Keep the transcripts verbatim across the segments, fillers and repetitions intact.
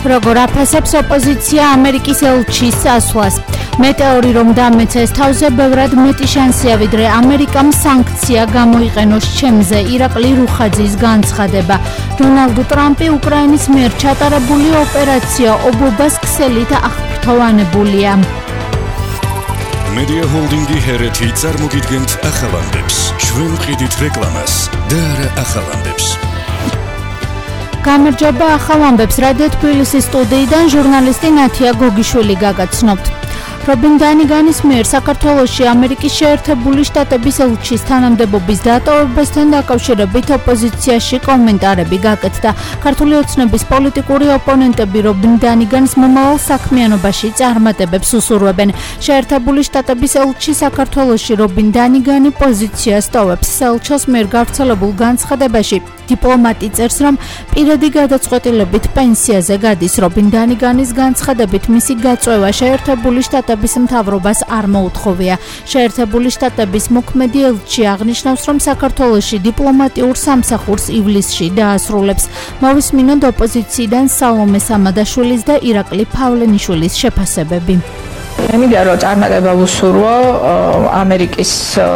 როგორ აფასებს ოპოზიცია ამერიკის ელჩის წასვლას. მეტეორი რომ დამეცეს თავზე ბევრად მეტი შანსია ვიდრე ამერიკამ სანქცია გამოიყენოს ჩემზე ირაკლი რუხაძის განცხადება. დონალდ ტრამპი უკრაინის მიერ ჩატარებული ოპერაცია ობობას ქსელით აღფრთოვანებულია. Media Holdingi Hereti წარმოგიდგენთ ახალანდებს. ჩვენ ვყიდით რეკლამას და არა ახალანდებს. გამარჯობა ახალამბებს რადიო თბილისის სტუდიიდან ჟურნალისტი ნათია გოგიშვილი გაგაცნობთ. რობინ დანიგანის მიერ საქართველოში ამერიკის შეერთებული შტატების ელჩის თანამდებობის დატოვებასთან დაკავშირებით ოპოზიციაში კომენტარები გაკეთდა. ქართული ოცნების პოლიტიკური ოპონენტები რობინ დანიგანის მომავალ საქმიანობაში წარმატებებს უსურვებენ. შეერთებული შტატების ელჩი საქართველოში რობინ დანიგანი პოზიციას ტოვებს. ელჩოს მიერ გავრცელებულ განცხადებაში დიპლომატი წერს, რომ პირადი გადაწყვეტილებით პენსიაზე გადის. რობინ დანიგანის განცხადებით მისი გაწვევა შეერთებული შტატების მთავრობას არ მოუთხოვია. შეერთებული შტატების მოქმედი ელჩი აღნიშნავს, რომ საქართველოში დიპლომატიურ სამსახურს ივლისში დაასრულებს. მოვისმინოთ ოპოზიციიდან სალომე სამადაშვილის და ირაკლი ფავლენიშვილის შეფასებები. ემილია რომ წარმატება უსურვო ამერიკის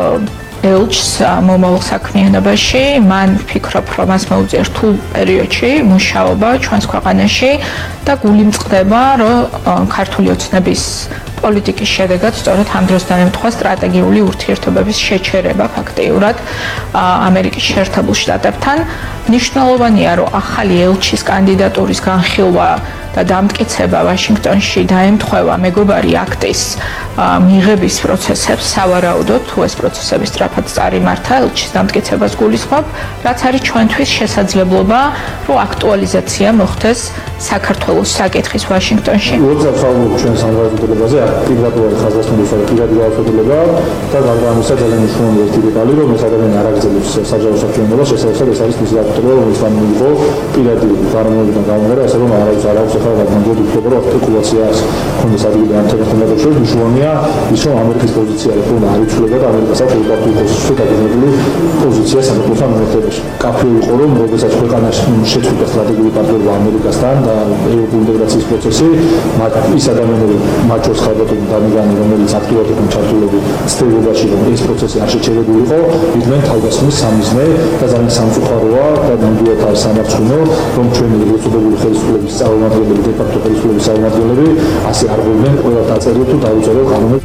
ელჩს მომავალ საქმიანობაში, მან ვფიქრობ, რომ მას მოუწია რთულ პერიოდში მუშაობა ჩვენს ქვეყანაში და გული მწყდება, რომ ქართული ოცნების პოლიტიკის შედეგად სწორედ ამ დროს დამემთხვა სტრატეგიული ურთიერთობების შეჩერება ფაქტიურად ამერიკის შეერთებულ შტატებთან. მნიშვნელოვანია, რომ ახალი ელჩის კანდიდატურის განხილვა და დამტკიცება ვაშინგტონში დაემთხვევა მეგობარი აქტის მიღების პროცესებს სავარაუდოდ, თუ ეს პროცესები სწრაფად წარიმართა, ელჩის დამტკიცებას გულისხმობ, რაც არის ჩვენთვის შესაძლებლობა, რომ აქტუალიზაცია მოხდეს საქართველოს საკითხის ვაშინგტონში. როცა ვსაუბრობ ჩვენ სამართლებაზე, პირდაპირ ხაზგასმულისა და პირადი გაუქმება და გამგამისა ძალიან მნიშვნელოვანი ერთი დეტალი, რომ ეს ადამიანი არ აგრძელებს საჯარო საქმიანობას, შესაძლოა ეს არის მისი გაუქმება, რომელიც გამოიყო პირადი გარემოებიდან გამომდინარე, ასე რომ არავის არ აქვს ახლა გამგონი ვფიქრობ, რომ სპეკულაციას ხონდეს ადგილი ამ თემასთან დაკავშირებით. მნიშვნელოვანია ის, რომ ამერიკის პოზიცია რეფორმა არ იცვლება და ამერიკას აქვს ულტიმატური დაგეგმებული პოზიცია საქართველოს ამერიკაში. კაფეო იყო, რომ როდესაც ქვეყანაში შეწყვიტა სტრატეგიული პარტნიორობა ამერიკასთან და ევროპულ ინტეგრაციის პროცესი, ის ადამიანები მათ შორის ხალხობრივი დამიგანი, რომელიც აქტიურად იყო ჩართულები ცდილობაში, რომ ეს პროცესი არ შეჩერებულიყო, იყვნენ თავდასხმის სამიზნე და ძალიან სამწუხაროა და ნამდვილად არის სამარცხვინო, რომ ჩვენი უწოდებული ხელისუფლების წარმომადგენლები, დე-ფაქტო ხელისუფლების წარმომადგენლები ასე არ ღვიდნენ ყველა დაწერილ თუ დაუწერელ კანონებს.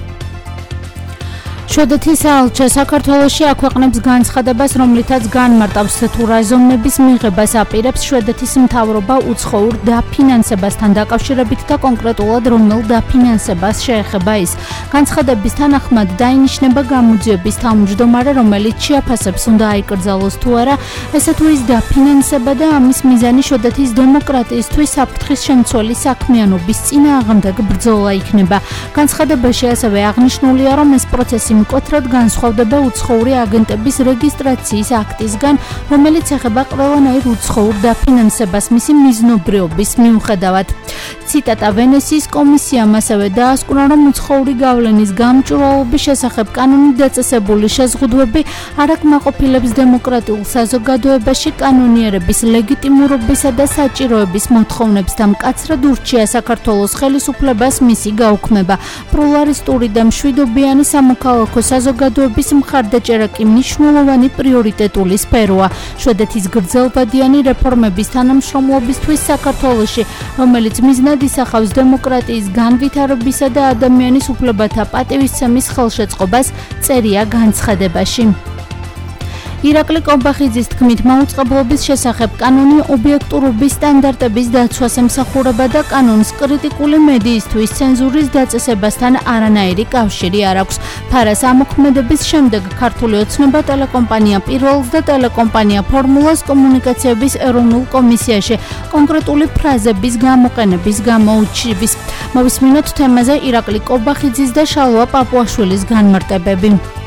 შვედეთის ელჩი საქართველოში აქვეყნებს განცხადებას, რომლითაც განმარტავს თუ რა ზომნების მიღებას აპირებს შვედეთის მთავრობა უცხოურ დაფინანსებასთან დაკავშირებით და კონკრეტულად რომელ დაფინანსებას შეეხება ის. განცხადების თანახმად დაინიშნება გამოძიების თავმჯდომარე, რომელიც შეაფასებს უნდა აიკრძალოს თუ არა ესე თუ ის დაფინანსება და ამის მიზანი შვედეთის დემოკრატიისთვის საფრთხის შემცველი საქმიანობის წინააღმდეგ ბრძოლა იქნება. განცხადებაში ასევე აღნიშნულია, რომ ეს პროცესი მკვეთრად განსხვავდება უცხოური აგენტების რეგისტრაციის აქტისგან, რომელიც ეხება ყველანაირ უცხოურ დაფინანსებას მისი მიზნობრიობის მიუხედავად. ციტატა ვენეციის კომისიამ ასევე დაასკვნა, რომ უცხოური გავლენის გამჭვირვალობის შესახებ კანონით დაწესებული შეზღუდვები არ აკმაყოფილებს დემოკრატიულ საზოგადოებაში კანონიერების ლეგიტიმურობისა და საჭიროების მოთხოვნებს და მკაცრად ურჩია საქართველოს ხელისუფლებას მისი გაუქმება. პლურალისტური და მშვიდობიანი სამოქალაქო საზოგადოების მხარდაჭერა კი მნიშვნელოვანი პრიორიტეტული სფეროა შვედეთის გრძელვადიანი რეფორმების თანამშრომლობისთვის საქართველოში, რომელიც მიზნად ისახავს დემოკრატიის განვითარებისა და ადამიანის უფლებათა პატივისცემის ხელშეწყობას, წერია განცხადებაში. ირაკლი კობახიძის თქმით, მაუწყებლობის შესახებ კანონი ობიექტურობის სტანდარტების დაცვას ემსახურება და კანონს კრიტიკული მედიისთვის ცენზურის დაწესებასთან არანაირი კავშირი არ აქვს. ფარას ამოქმედების შემდეგ ქართული ოცნება ტელეკომპანია პირველს და ტელეკომპანია ფორმულას კომუნიკაციების ეროვნულ კომისიაში კონკრეტული ფრაზების გამოყენების გამოუჩივის. მოვისმინოთ თემაზე ირაკლი კობახიძის და შალვა პაპუაშვილის განმარტებები.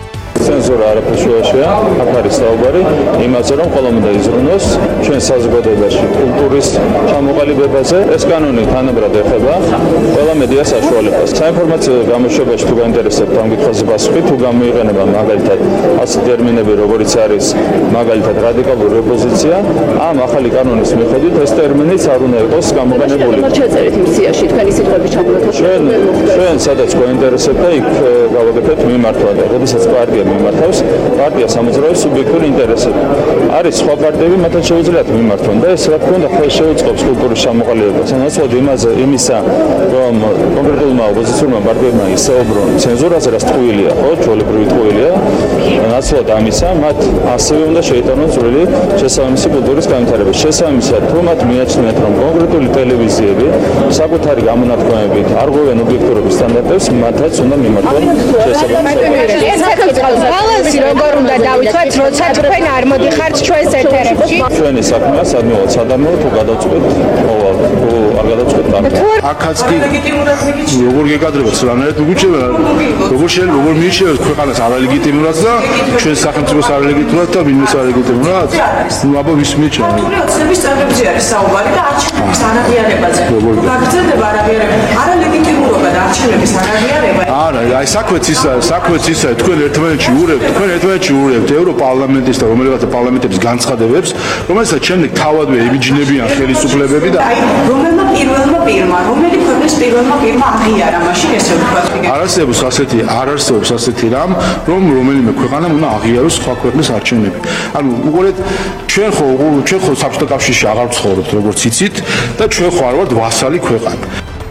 ცენზურა არაფერს შეაშია, აქ არის საუბარი იმაზე, რომ ყველამ უნდა იზრუნოს ჩვენ საზოგადოებაში კულტურის ჩამოყალიბებაზე. ეს კანონი თანაბრად ეხება ყველა მედია საშუალებას. საინფორმაციო გამოშვებაში თუ გაინტერესებთ ამ კითხვაზე პასუხი, თუ გამოიყენება მაგალითად ასეთი ტერმინები, როგორიც არის მაგალითად რადიკალური ოპოზიცია, ამ ახალი კანონის მიხედვით ეს ტერმინიც არ უნდა იყოს გამოყენებული. შეწერეთ იმ სიაში თქვენი სიტყვების ჩამონათვალე. ჩვენ ჩვენ სადაც გვაინტერესებდა, იქ გავაკეთებთ მიმართვა და როდესაც პარტია მიმართავს, პარტია სამოძრაო სუბიექტური ინტერესები. არის სხვა პარტიები, მათაც შეუძლიათ მიმართონ და ეს რა თქმა უნდა ხელს შეუწყობს კულტურის ჩამოყალიბებას. ნაცვლად იმაზე, იმისა, რომ კონკრეტულმა ოპოზიციურმა პარტიებმა ისაუბრონ ცენზურაზე, რაც ტყუილია, ხო, ჩვეულებრივი ტყუილია. ნაცვლად ამისა, მათ ასევე უნდა შეიტანონ წვრილი შესაბამისი კულტურის განვითარება. შესაბამისად, თუ მათ მიაჩნიათ, რომ კონკრეტული ტელევიზიები საკუთარი გამონათქვამებით არ ღვევენ ობიექტურობის სტანდარტებს, მათაც უნდა მიმართონ შესაბამისად. ბალანსი როგორ უნდა დავიცვათ, როცა თქვენ არ მოდიხართ ჩვენს ეთერებში? ჩვენი საქმეა სადმეულად სადამეულად თუ გადავწყვეტ მოვალ, თუ არ გადავწყვეტ დამე. აქაც კი როგორ გეკადრებათ სლანერად უგუჩება, როგორ შეიძლება როგორ მიიჩნევს ქვეყანას არალეგიტიმურად და ჩვენს სახელმწიფოს არალეგიტიმურად და ვინმეს არალეგიტიმურად? ნუ აბა ვის მიჩნევს? ოცნების წევრებზე არის საუბარი და არჩევნების არაღიარებაზე. გაგრძელდება არაღიარება, არალეგიტიმურობა და არჩევნების არაღიარება. არა, აი საქმეც ისა, საქმეც ისა, თქვენ ერთმანეთში ურევთ, თქვენ ერთმანეთში ურევთ ევროპარლამენტის და რომელიღაცა პარლამენტების განცხადებებს, რომელსაც შემდეგ თავადვე ებიჯნებიან ხელისუფლებები და აი რომელმა პირველმა პირმა, რომელი ქვეყნის პირველმა პირმა აღიარა მაშინ ესე ვთქვათ. არ არსებობს ასეთი, არ არსებობს ასეთი რამ, რომ რომელიმე ქვეყანამ უნდა აღიაროს სხვა ქვეყნის არჩევნები. ანუ უყურეთ, ჩვენ ხო ჩვენ ხო საბჭოთა კავშირში აღარ ვცხოვრობთ, როგორც იცით და ჩვენ ხო არ ვართ ვასალი ქვეყანა.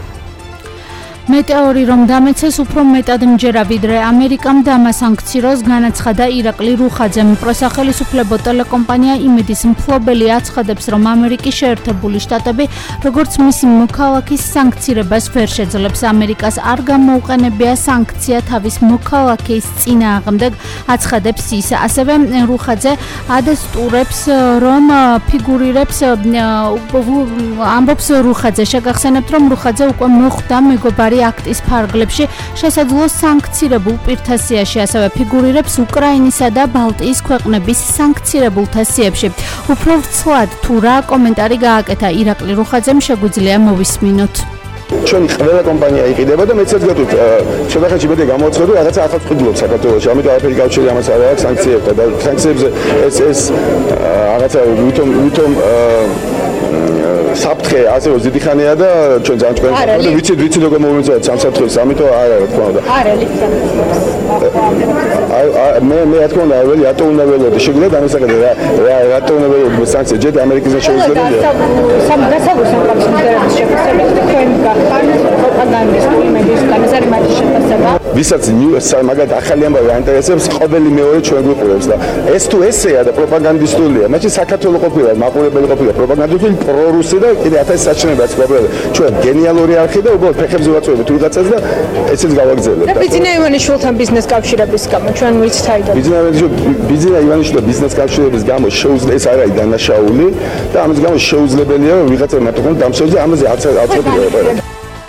მეტეორი რომ დამეცეს უფრო მეტად მჯერა ვიდრე ამერიკამ დამასანქციროს, განაცხადა ირაკლი რუხაძემ. პროსახელისუფლებო ტელეკომპანია იმედის მფლობელი აცხადებს, რომ ამერიკის შეერთებული შტატები როგორც მისი მოქალაქის სანქცირებას ვერ შეძლებს. ამერიკას არ გამოუყენებია სანქცია თავის მოქალაქის წინააღმდეგ, აცხადებს ის. ასევე რუხაძე ადასტურებს, რომ ფიგურირებს ამბობს რუხაძე. შეგახსენებთ, რომ რუხაძე უკვე მოხვდა მეგობარი აქტის ფარგლებში შესაძლო სანქცირებულ პირთა სიაში, ასევე ფიგურირებს უკრაინისა და ბალტიის ქვეყნების სანქცირებულთა სიებში. უფრო ვრცლად თუ რა კომენტარი გააკეთა ირაკლი რუხაძემ, შეგვიძლია მოვისმინოთ. ჩვენი ყველა კომპანია იყიდება და მეც გეტყვით, შედახეთში მეტი გამოაცხადო, რაღაცა ახალ წყვილობს საქართველოში, ამიტომ არაფერი გავჩერი ამას არ აქვს სანქციებთან და სანქციებზე ეს ეს რაღაცა ვითომ ვითომ საფრთხე ასე რომ დიდი ხანია და ჩვენ ძალიან ჭკვიანი და ვიცით ვიცით როგორ მომიწევთ სამსაფრთხეს, ამიტომ არა რა თქმა უნდა. არ არის აი მე მე რა თქმა უნდა ველი ატო უნდა ველოდე შეგიძლიათ ამას აკეთე რა რატო უნდა ველოდე სანქცია ჯერ ამერიკისა შეუძლებელია. სამ გასაგოს სამყაროს შეფასებით თქვენ გახართ პროპაგანდისტული მედიის განაზარი მათი შეფასება. ვისაც მაგათ ახალი ამბავი აინტერესებს, ყოველი მეორე ჩვენ გვიყურებს და ეს თუ ესეა და პროპაგანდისტულია, მაშინ საქართველოს ყოფილა მაყურებელი ყოფილა პროპაგანდისტული პრორუსი და კიდე ათასი საჩვენებაც ყოფილა. ჩვენ გენიალური არხი და უბრალოდ ფეხებზე ვაწვევით ვიღაცას და ესეც გავაგზავნებთ. და ბიძინა ივანიშვილთან ბიზნეს კავშირების გამო ჩვენ ვიცით აიდო. ბიძინა ბიძინა ივანიშვილთან ბიზნეს კავშირების გამო შეუძლია ეს არ არის დანაშაული და ამის გამო შეუძლებელია რომ ვიღაცა მარტო დამსწრებს და ამაზე არც არც ყოფილა.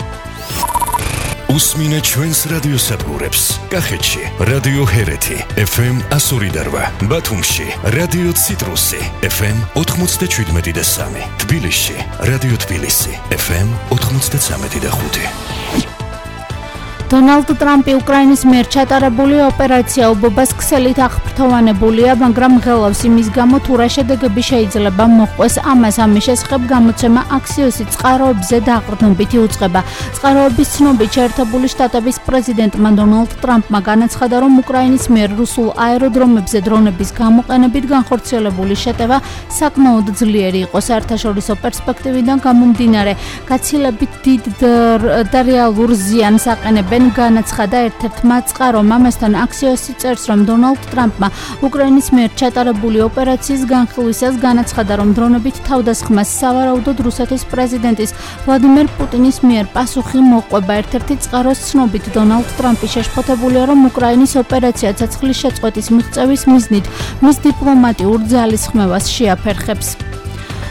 უსმინე ჩვენს რადიოსადგურებს. კახეთში რადიო ჰერეთი ეფ ემ ასორი და რვა, ბათუმში რადიო ციტრუსი ეფ ემ ოთხმოცდაშვიდმეტი და სამი, თბილისში რადიო თბილისი ეფ ემ ოთხმოცდაცამეტი და ხუთი. დონალდ ტრამპი უკრაინის მიერ ჩატარებული ოპერაცია ობობას ქსელით აღფრთოვანებულია, მაგრამ ღელავს იმის გამო თუ რა შედეგები შეიძლება მოჰყვეს. ამას ამის შესახებ გამოცემა აქსიოსი წყაროებზე დაყრდნობითი უწყება. წყაროების ცნობით შეერთებული შტატების პრეზიდენტმა დონალდ ტრამპმა განაცხადა, რომ უკრაინის მიერ რუსულ აეროდრომებზე დრონების გამოყენებით განხორციელებული შეტევა საკმაოდ ძლიერი იყო საერთაშორისო პერსპექტივიდან გამომდინარე. გაცილებით დიდ და რეალურ ზიანს აყენებენ, განაცხადა ერთ-ერთმა წყარომ. ამასთან აქსიოსი წერს, რომ დონალდ ტრამპმა უკრაინის მიერ ჩატარებული ოპერაციის განხილვისას განაცხადა, რომ დრონებით თავდასხმას სავარაუდოდ რუსეთის პრეზიდენტის ვლადიმერ პუტინის მიერ პასუხი მოყვება. ერთ-ერთი წყაროს ცნობით დონალდ ტრამპი შეშფოთებულია, რომ უკრაინის ოპერაცია ცეცხლის შეწყვეტის მიღწევის მიზნით მის დიპლომატიურ ძალისხმევას შეაფერხებს.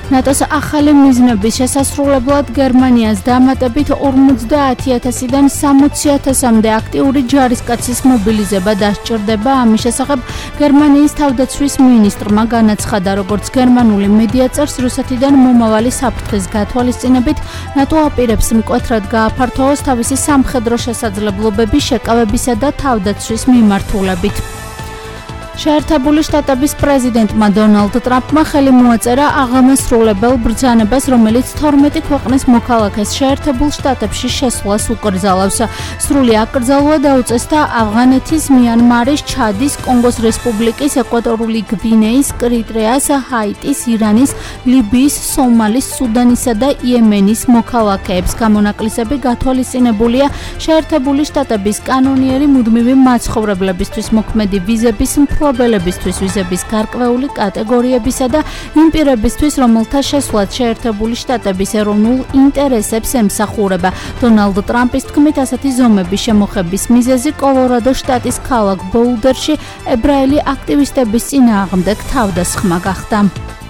ნატოს ახალი მიზნების შესასრულებლად გერმანიას დამატებით ორმოცდაათი ათასიდან სამოცი ათასამდე აქტიური ჯარისკაცის მობილიზება დასჭირდება. ამის შესახებ გერმანიის თავდაცვის მინისტრმა განაცხადა, როგორც გერმანული მედია წერს, რუსეთიდან მომავალი საფრთხის გათვალისწინებით ნატო აპირებს მკვეთრად გააფართოვოს თავისი სამხედრო შესაძლებლობები შეკავებისა და თავდაცვის მიმართულებით. შეერთებული შტატების პრეზიდენტმა დონალდ ტრამპმა ხელი მოაწერა აღამასრულებელ ბრძანებას, რომელიც თორმეტი ქვეყნის მოქალაქეს შეერთებულ შტატებში შესვლას უკრძალავს. სრული აკრძალვა დაუწესდა ავღანეთის, მიანმარის, ჩადის, კონგოს რესპუბლიკის, ეკვატორული გვინეის, კრიტრეას, ჰაიტის, ირანის, ლიბიის, სომალის, სუდანისა და იემენის მოქალაქეებს. გამონაკლისები გათვალისწინებულია შეერთებული შტატების კანონიერი მუდმივი მაცხოვრებლებისთვის მოქმედი ვიზების მფლობელებისთვის ვიზების გარკვეული კატეგორიებისა და იმ პირებისთვის, რომელთა შესვლაც შეერთებული შტატების ეროვნულ ინტერესებს ემსახურება. დონალდ ტრამპის თქმით, ასეთი ზომების შემოხების მიზეზი კოლორადო შტატის ქალაქ ბოულდერში ებრაელი აქტივისტების წინააღმდეგ თავდასხმა გახდა.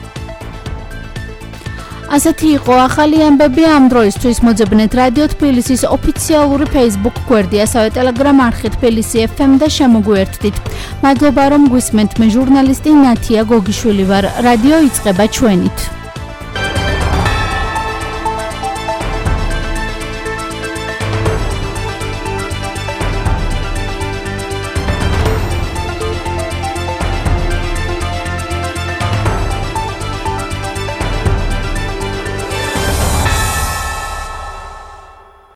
ასეთი იყო ახალი ამბები ამ დროისთვის. მოძებნეთ რადიო თბილისის ოფიციალური Facebook გვერდი, ასევე Telegram არხი თბილისი ეფ ემ და შემოგვიერთდით. მადლობა რომ გვისმენთ. მე ჟურნალისტი ნათია გოგიშვილი ვარ. რადიო იწყება ჩვენით.